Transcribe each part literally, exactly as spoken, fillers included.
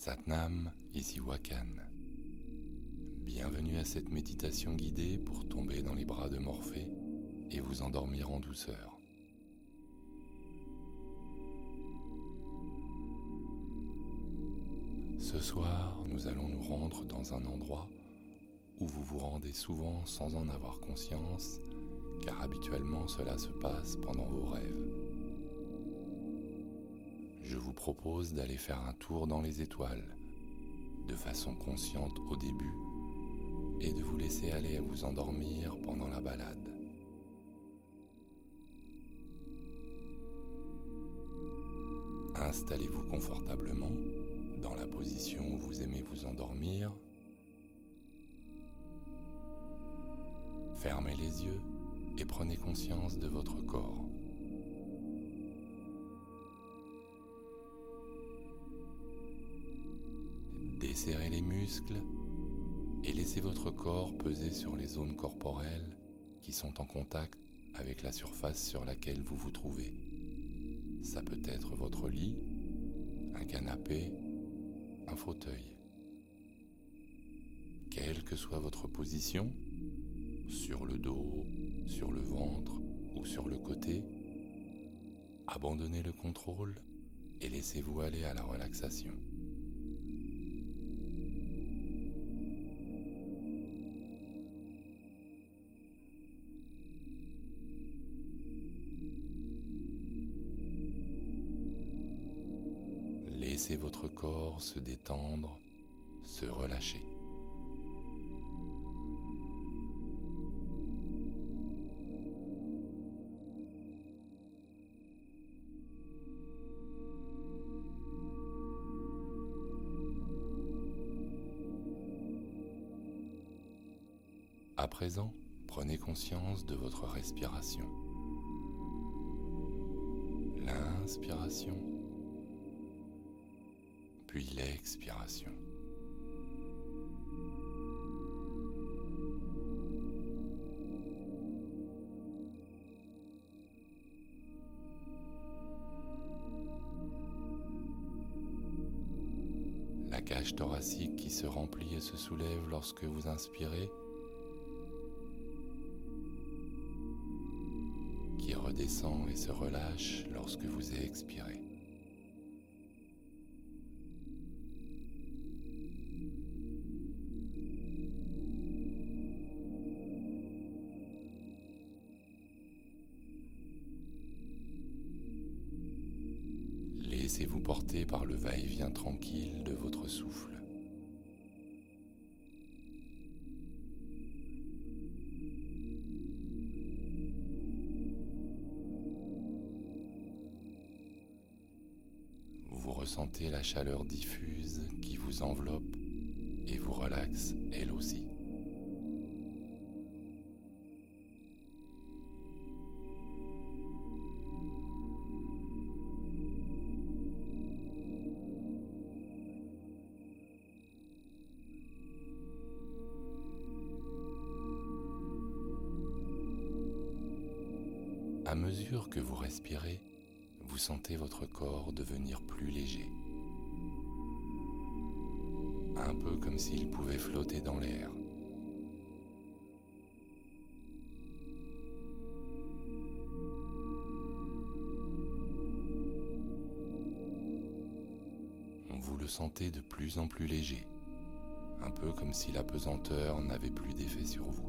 Satnam, ici Wakan. Bienvenue à cette méditation guidée pour tomber dans les bras de Morphée et vous endormir en douceur. Ce soir, nous allons nous rendre dans un endroit où vous vous rendez souvent sans en avoir conscience, car habituellement cela se passe pendant vos rêves. Je vous propose d'aller faire un tour dans les étoiles, de façon consciente au début, et de vous laisser aller à vous endormir pendant la balade. Installez-vous confortablement dans la position où vous aimez vous endormir. Fermez les yeux et prenez conscience de votre corps. Desserrez les muscles et laissez votre corps peser sur les zones corporelles qui sont en contact avec la surface sur laquelle vous vous trouvez. Ça peut être votre lit, un canapé, un fauteuil. Quelle que soit votre position, sur le dos, sur le ventre ou sur le côté, abandonnez le contrôle et laissez-vous aller à la relaxation. Laissez votre corps se détendre, se relâcher. À présent, prenez conscience de votre respiration. L'inspiration, puis l'expiration. La cage thoracique qui se remplit et se soulève lorsque vous inspirez, qui redescend et se relâche lorsque vous expirez. Laissez-vous porter par le va-et-vient tranquille de votre souffle. Vous ressentez la chaleur diffuse qui vous enveloppe et vous relaxe elle aussi. À mesure que vous respirez, vous sentez votre corps devenir plus léger. Un peu comme s'il pouvait flotter dans l'air. Vous le sentez de plus en plus léger, un peu comme si la pesanteur n'avait plus d'effet sur vous.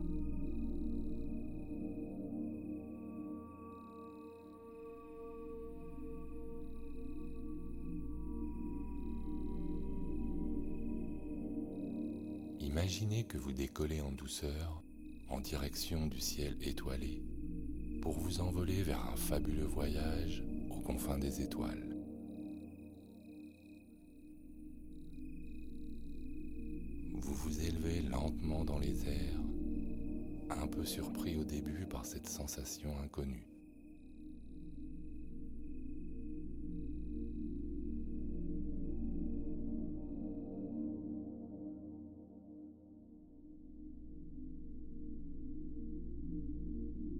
Imaginez que vous décollez en douceur en direction du ciel étoilé pour vous envoler vers un fabuleux voyage aux confins des étoiles. Vous vous élevez lentement dans les airs, un peu surpris au début par cette sensation inconnue.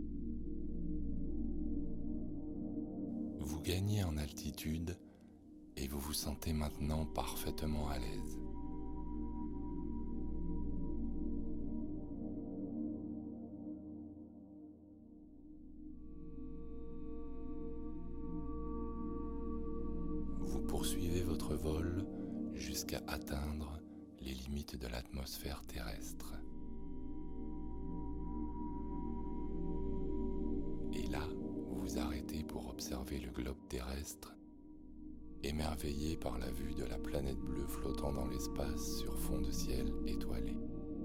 Vous gagnez en altitude et vous vous sentez maintenant parfaitement à l'aise. Vous poursuivez votre vol jusqu'à atteindre les limites de l'atmosphère terrestre. Et là, vous vous arrêtez pour observer le globe terrestre, émerveillé par la vue de la planète bleue flottant dans l'espace sur fond de ciel étoilé.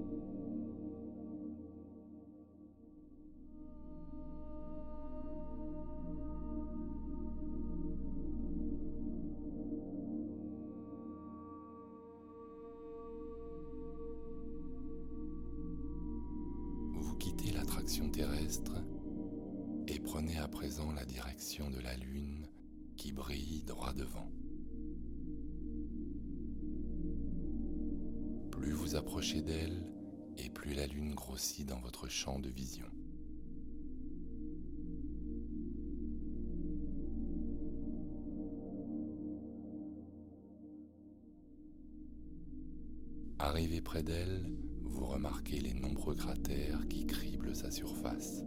Vous quittez l'attraction terrestre et prenez à présent la direction de la Lune qui brille droit devant. Plus vous approchez d'elle, et plus la Lune grossit dans votre champ de vision. Arrivé près d'elle, vous remarquez les nombreux cratères qui criblent sa surface.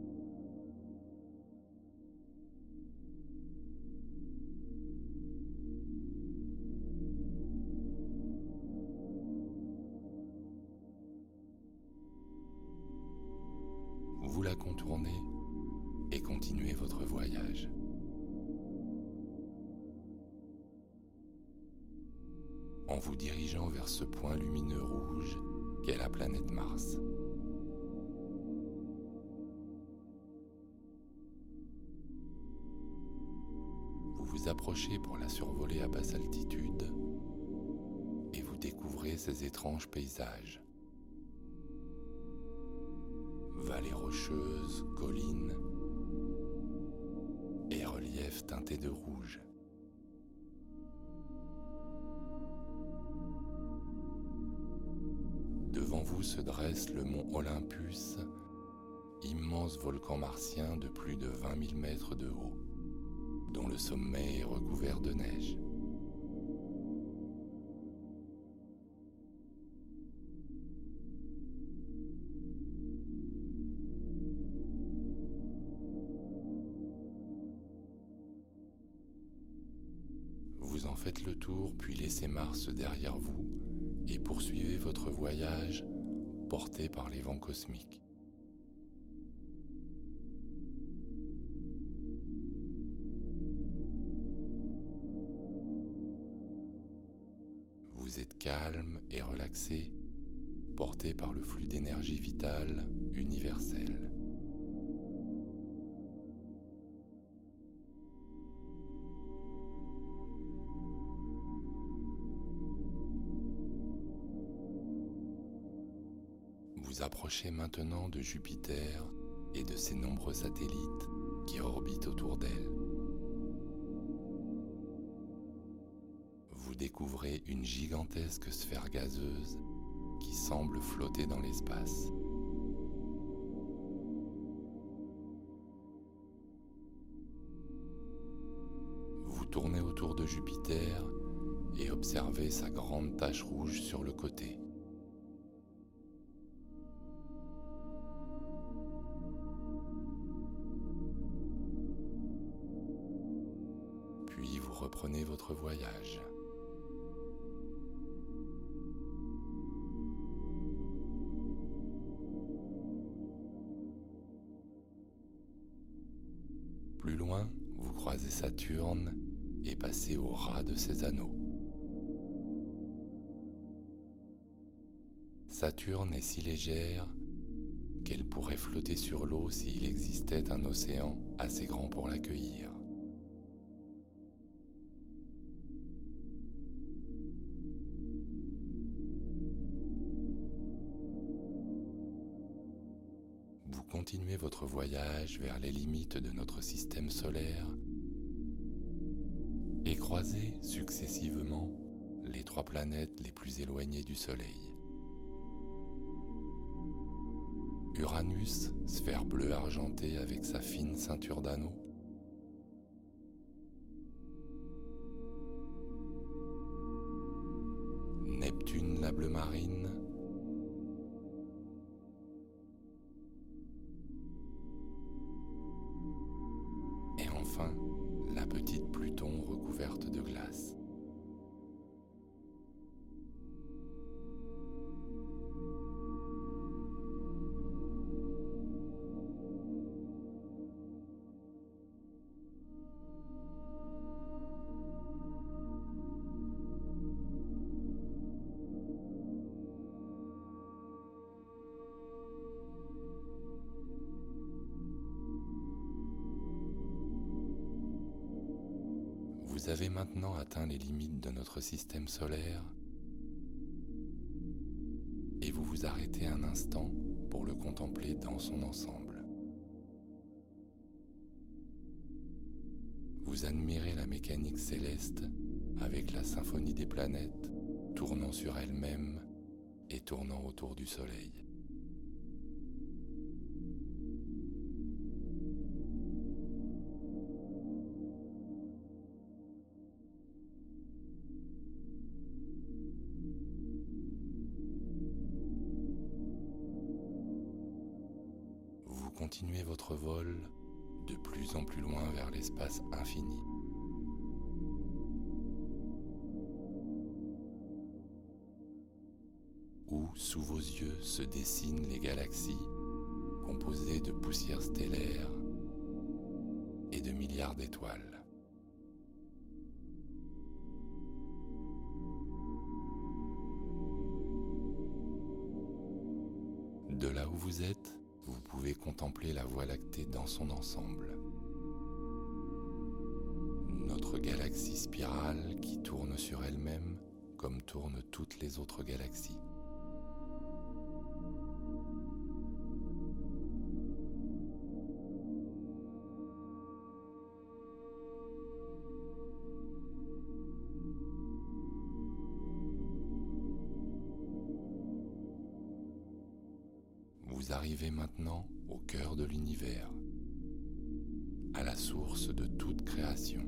Vous la contournez et continuez votre voyage. En vous dirigeant vers ce point lumineux rouge qu'est la planète Mars. Vous vous approchez pour la survoler à basse altitude et vous découvrez ces étranges paysages. Vallées rocheuses, collines et reliefs teintés de rouge. Devant vous se dresse le mont Olympus, immense volcan martien de plus de vingt mille mètres de haut, dont le sommet est recouvert de neige. Vous en faites le tour, puis laissez Mars derrière vous et poursuivez votre voyage porté par les vents cosmiques. Vous êtes calme et relaxé, porté par le flux d'énergie vitale universelle. Vous approchez maintenant de Jupiter et de ses nombreux satellites qui orbitent autour d'elle. Vous découvrez une gigantesque sphère gazeuse qui semble flotter dans l'espace. Vous tournez autour de Jupiter et observez sa grande tache rouge sur le côté. Puis vous reprenez votre voyage. Plus loin, vous croisez Saturne et passez au ras de ses anneaux. Saturne est si légère qu'elle pourrait flotter sur l'eau s'il existait un océan assez grand pour l'accueillir. Vous continuez votre voyage vers les limites de notre système solaire et croisez successivement les trois planètes les plus éloignées du Soleil. Uranus, sphère bleue argentée avec sa fine ceinture d'anneaux. bleu marine, et enfin la petite Pluton recouverte de glace. Vous avez maintenant atteint les limites de notre système solaire et vous vous arrêtez un instant pour le contempler dans son ensemble. Vous admirez la mécanique céleste avec la symphonie des planètes tournant sur elles-mêmes et tournant autour du Soleil. Continuez votre vol de plus en plus loin vers l'espace infini. Où, sous vos yeux, se dessinent les galaxies composées de poussière stellaire et de milliards d'étoiles. De là où vous êtes, vous pouvez contempler la Voie lactée dans son ensemble. Notre galaxie spirale qui tourne sur elle-même comme tournent toutes les autres galaxies. Vous arrivez maintenant au cœur de l'univers, à la source de toute création.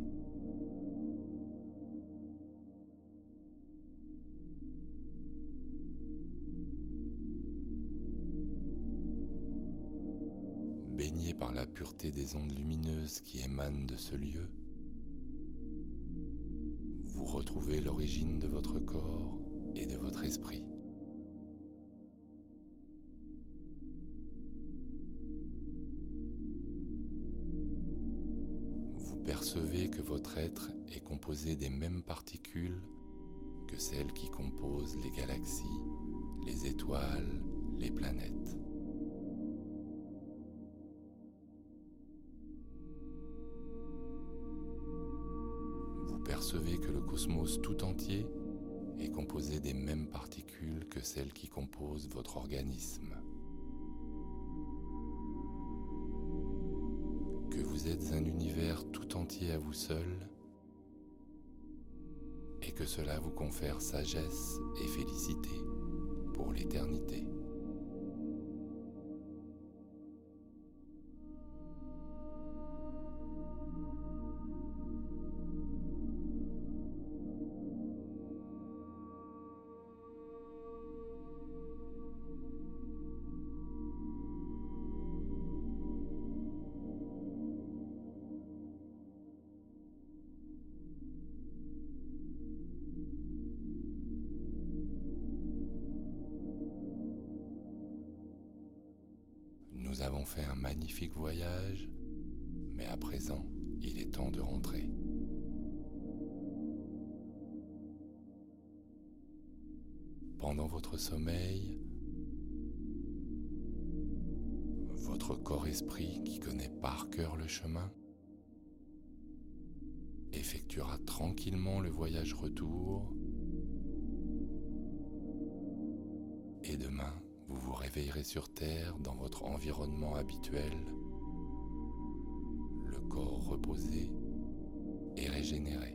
Baigné par la pureté des ondes lumineuses qui émanent de ce lieu, vous retrouvez l'origine de votre corps et de votre esprit. Percevez que votre être est composé des mêmes particules que celles qui composent les galaxies, les étoiles, les planètes. Vous percevez que le cosmos tout entier est composé des mêmes particules que celles qui composent votre organisme. Que vous êtes un univers tout entier à vous seul et que cela vous confère sagesse et félicité pour l'éternité. Nous avons fait un magnifique voyage, mais à présent, il est temps de rentrer. Pendant votre sommeil, votre corps-esprit qui connaît par cœur le chemin effectuera tranquillement le voyage retour et demain, vous vous réveillerez sur Terre dans votre environnement habituel, le corps reposé et régénéré.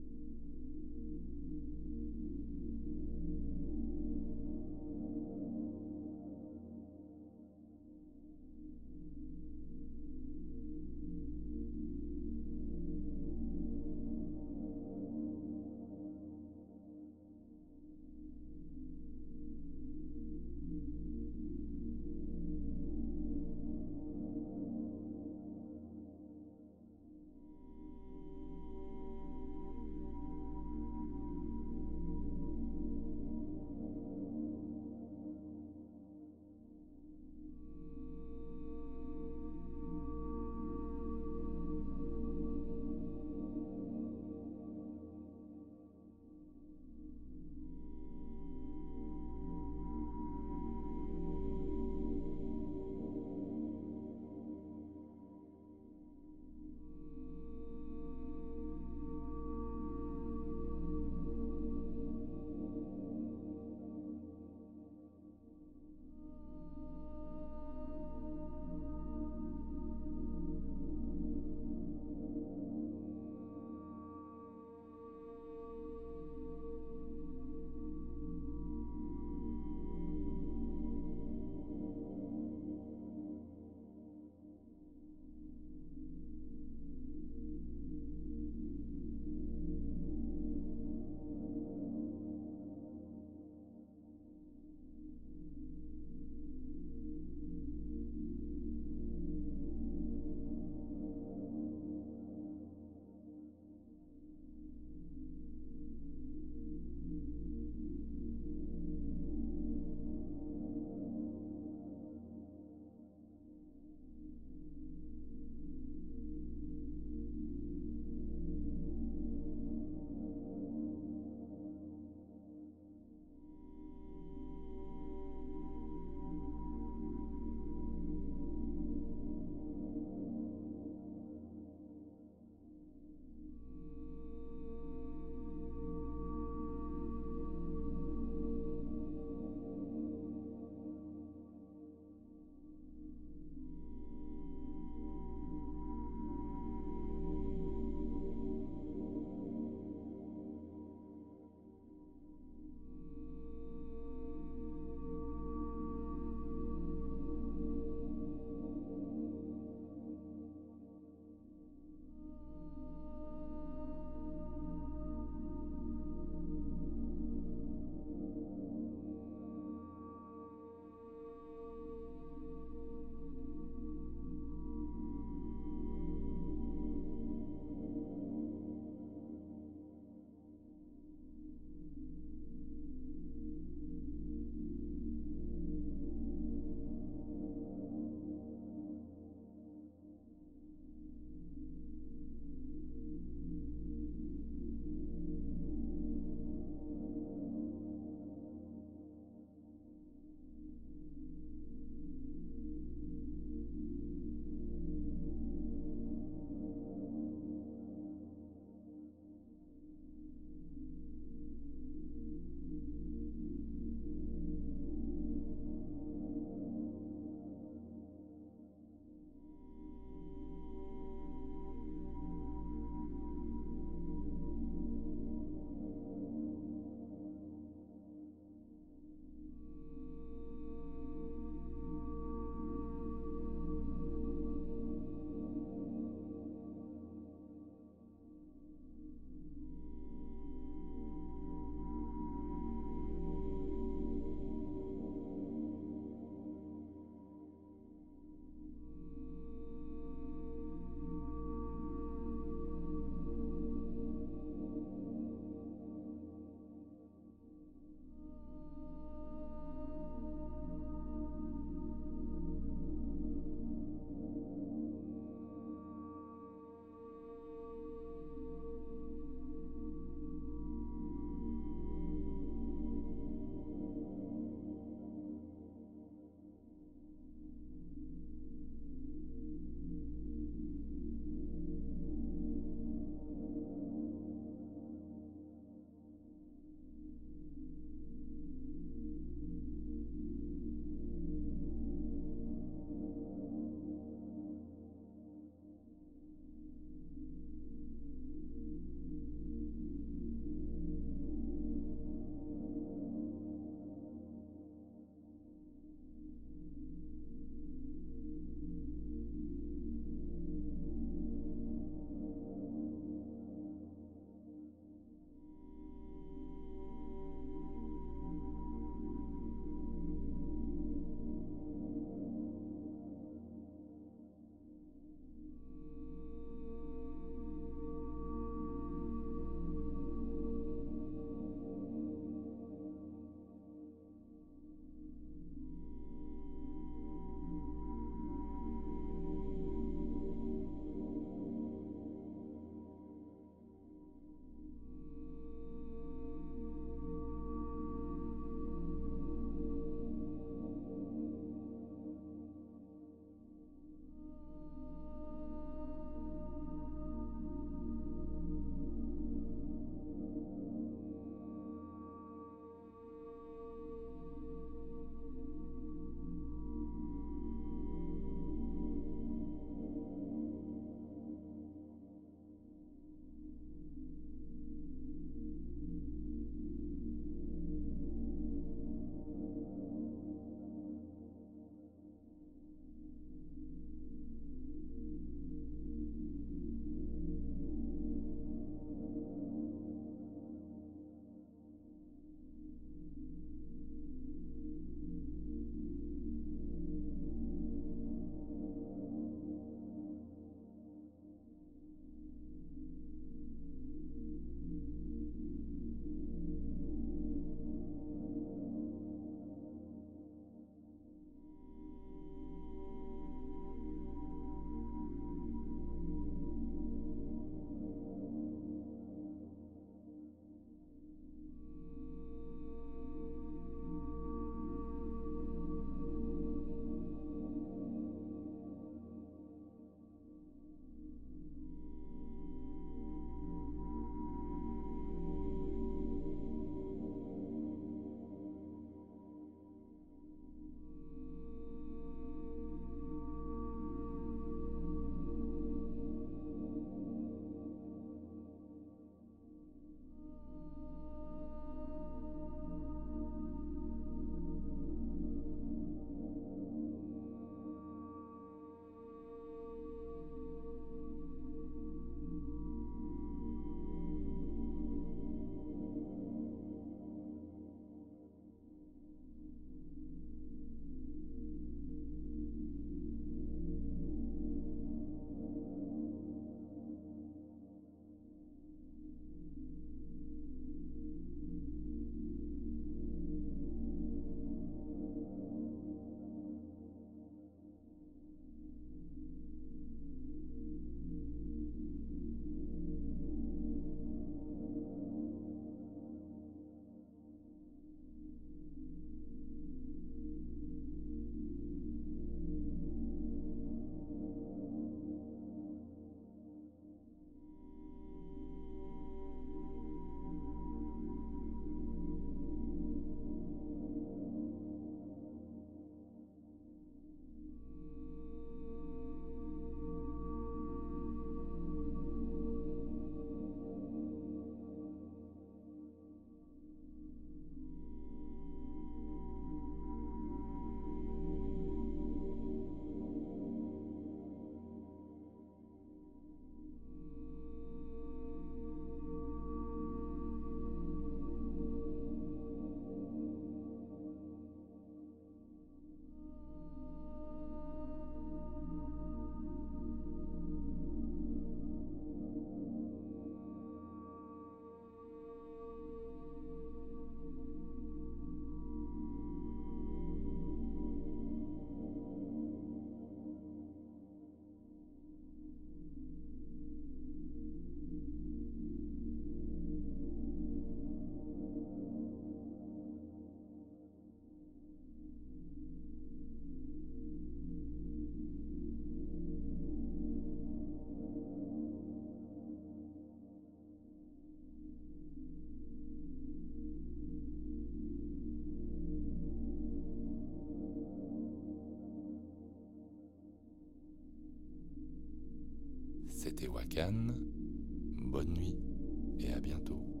C'était Wakan, bonne nuit et à bientôt.